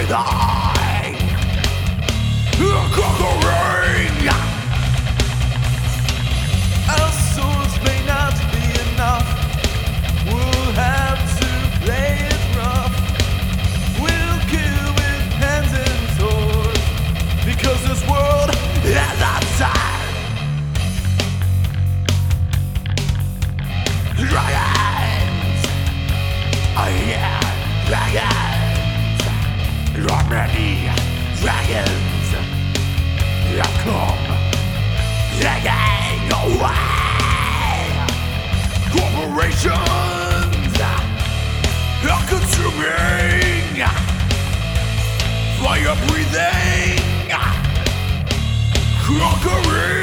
I, conquering. Our souls may not be enough. We'll have to play it rough. We'll kill with hands and swords, because this world has outside. Dragons, I hear dragons. There are many dragons that come taking away. Corporations are consuming, fire breathing, conquering.